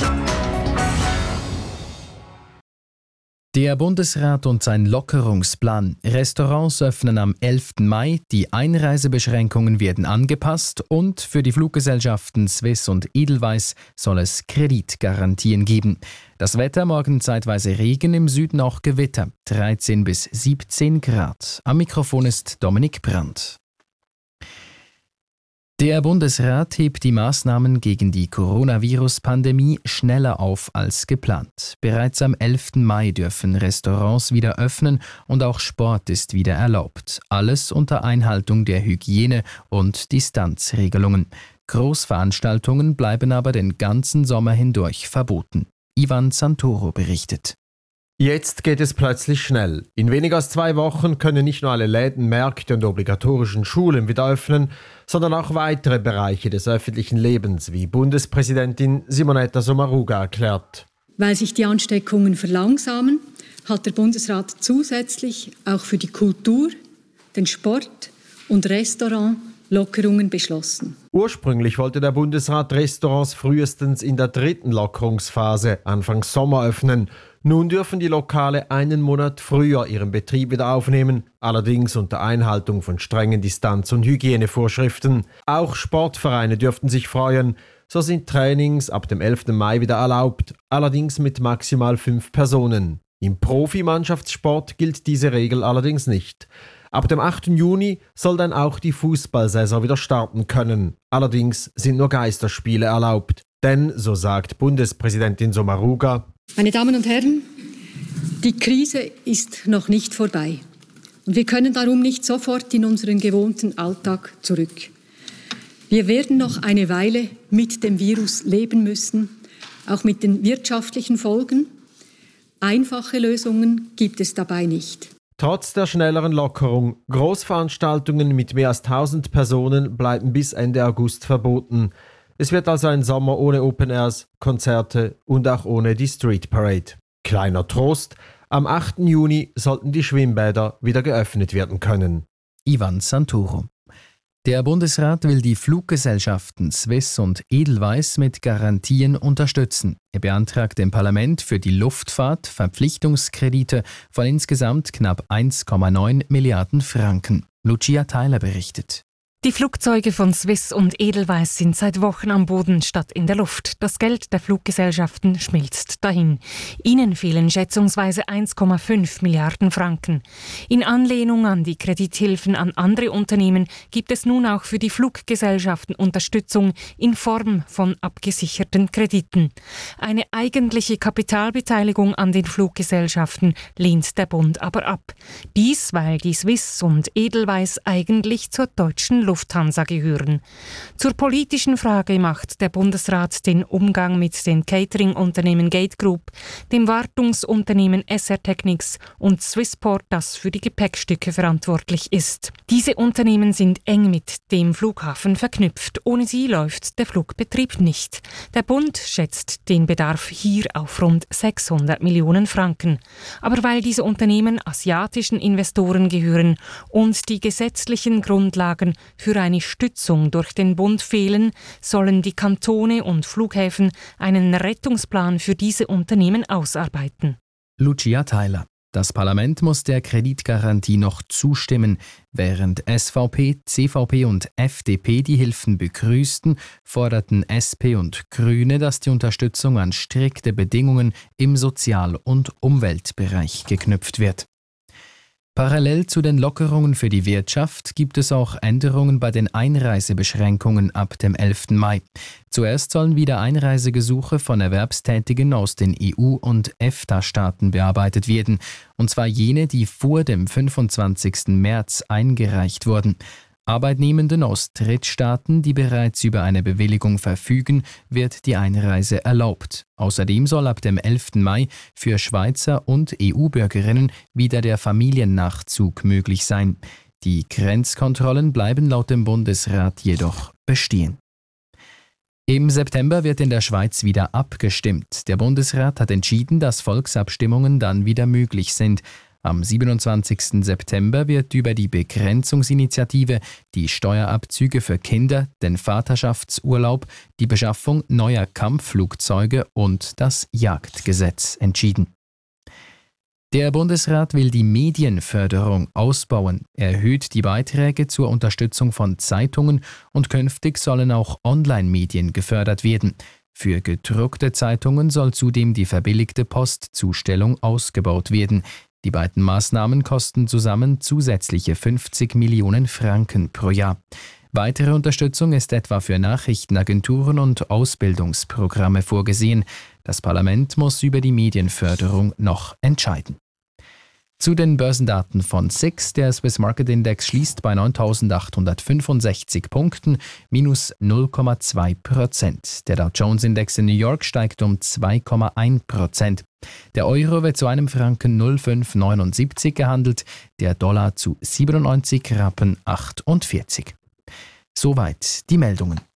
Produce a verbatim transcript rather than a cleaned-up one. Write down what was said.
Der Bundesrat und sein Lockerungsplan. Restaurants öffnen am elften Mai, die Einreisebeschränkungen werden angepasst und für die Fluggesellschaften Swiss und Edelweiss soll es Kreditgarantien geben. Das Wetter, morgen zeitweise Regen, im Süden auch Gewitter, dreizehn bis siebzehn Grad. Am Mikrofon ist Dominik Brandt. Der Bundesrat hebt die Maßnahmen gegen die Coronavirus-Pandemie schneller auf als geplant. Bereits am elften Mai dürfen Restaurants wieder öffnen und auch Sport ist wieder erlaubt. Alles unter Einhaltung der Hygiene- und Distanzregelungen. Großveranstaltungen bleiben aber den ganzen Sommer hindurch verboten. Ivan Santoro berichtet. Jetzt geht es plötzlich schnell. In weniger als zwei Wochen können nicht nur alle Läden, Märkte und obligatorischen Schulen wieder öffnen, sondern auch weitere Bereiche des öffentlichen Lebens, wie Bundespräsidentin Simonetta Sommaruga erklärt. Weil sich die Ansteckungen verlangsamen, hat der Bundesrat zusätzlich auch für die Kultur, den Sport und Restaurant Lockerungen beschlossen. Ursprünglich wollte der Bundesrat Restaurants frühestens in der dritten Lockerungsphase Anfang Sommer öffnen. Nun dürfen die Lokale einen Monat früher ihren Betrieb wieder aufnehmen, allerdings unter Einhaltung von strengen Distanz- und Hygienevorschriften. Auch Sportvereine dürften sich freuen. So sind Trainings ab dem elften Mai wieder erlaubt, allerdings mit maximal fünf Personen. Im Profimannschaftssport gilt diese Regel allerdings nicht. Ab dem achten Juni soll dann auch die Fußballsaison wieder starten können. Allerdings sind nur Geisterspiele erlaubt. Denn, so sagt Bundespräsidentin Sommaruga: Meine Damen und Herren, die Krise ist noch nicht vorbei. Und wir können darum nicht sofort in unseren gewohnten Alltag zurück. Wir werden noch eine Weile mit dem Virus leben müssen, auch mit den wirtschaftlichen Folgen. Einfache Lösungen gibt es dabei nicht. Trotz der schnelleren Lockerung, Großveranstaltungen mit mehr als tausend Personen bleiben bis Ende August verboten. Es wird also ein Sommer ohne Open Airs, Konzerte und auch ohne die Street Parade. Kleiner Trost, am achten Juni sollten die Schwimmbäder wieder geöffnet werden können. Ivan Santoro. Der Bundesrat will die Fluggesellschaften Swiss und Edelweiss mit Garantien unterstützen. Er beantragt dem Parlament für die Luftfahrt Verpflichtungskredite von insgesamt knapp eins Komma neun Milliarden Franken. Lucia Theiler berichtet. Die Flugzeuge von Swiss und Edelweiss sind seit Wochen am Boden statt in der Luft. Das Geld der Fluggesellschaften schmilzt dahin. Ihnen fehlen schätzungsweise eins Komma fünf Milliarden Franken. In Anlehnung an die Kredithilfen an andere Unternehmen gibt es nun auch für die Fluggesellschaften Unterstützung in Form von abgesicherten Krediten. Eine eigentliche Kapitalbeteiligung an den Fluggesellschaften lehnt der Bund aber ab. Dies, weil die Swiss und Edelweiss eigentlich zur deutschen Lufthansa gehören. Zur politischen Frage macht der Bundesrat den Umgang mit den Catering-Unternehmen Gate Group, dem Wartungsunternehmen S R Technics und Swissport, das für die Gepäckstücke verantwortlich ist. Diese Unternehmen sind eng mit dem Flughafen verknüpft. Ohne sie läuft der Flugbetrieb nicht. Der Bund schätzt den Bedarf hier auf rund sechshundert Millionen Franken. Aber weil diese Unternehmen asiatischen Investoren gehören und die gesetzlichen Grundlagen für eine Stützung durch den Bund fehlen, sollen die Kantone und Flughäfen einen Rettungsplan für diese Unternehmen ausarbeiten. Lucia Theiler. Das Parlament muss der Kreditgarantie noch zustimmen. Während S V P, C V P und F D P die Hilfen begrüßten, forderten S P und Grüne, dass die Unterstützung an strikte Bedingungen im Sozial- und Umweltbereich geknüpft wird. Parallel zu den Lockerungen für die Wirtschaft gibt es auch Änderungen bei den Einreisebeschränkungen ab dem elften Mai. Zuerst sollen wieder Einreisegesuche von Erwerbstätigen aus den E U- und EFTA-Staaten bearbeitet werden, und zwar jene, die vor dem fünfundzwanzigsten März eingereicht wurden. Arbeitnehmenden aus Drittstaaten, die bereits über eine Bewilligung verfügen, wird die Einreise erlaubt. Außerdem soll ab dem elften Mai für Schweizer und E U-Bürgerinnen wieder der Familiennachzug möglich sein. Die Grenzkontrollen bleiben laut dem Bundesrat jedoch bestehen. Im September wird in der Schweiz wieder abgestimmt. Der Bundesrat hat entschieden, dass Volksabstimmungen dann wieder möglich sind. Am siebenundzwanzigsten September wird über die Begrenzungsinitiative, die Steuerabzüge für Kinder, den Vaterschaftsurlaub, die Beschaffung neuer Kampfflugzeuge und das Jagdgesetz entschieden. Der Bundesrat will die Medienförderung ausbauen, erhöht die Beiträge zur Unterstützung von Zeitungen und künftig sollen auch Online-Medien gefördert werden. Für gedruckte Zeitungen soll zudem die verbilligte Postzustellung ausgebaut werden. Die beiden Maßnahmen kosten zusammen zusätzliche fünfzig Millionen Franken pro Jahr. Weitere Unterstützung ist etwa für Nachrichtenagenturen und Ausbildungsprogramme vorgesehen. Das Parlament muss über die Medienförderung noch entscheiden. Zu den Börsendaten von S I X. Der Swiss Market Index schließt bei neuntausendachthundertfünfundsechzig Punkten, minus null Komma zwei Prozent. Der Dow Jones Index in New York steigt um zwei Komma eins Prozent. Der Euro wird zu einem Franken null Komma fünf neunundsiebzig gehandelt, der Dollar zu siebenundneunzig Rappen achtundvierzig. Soweit die Meldungen.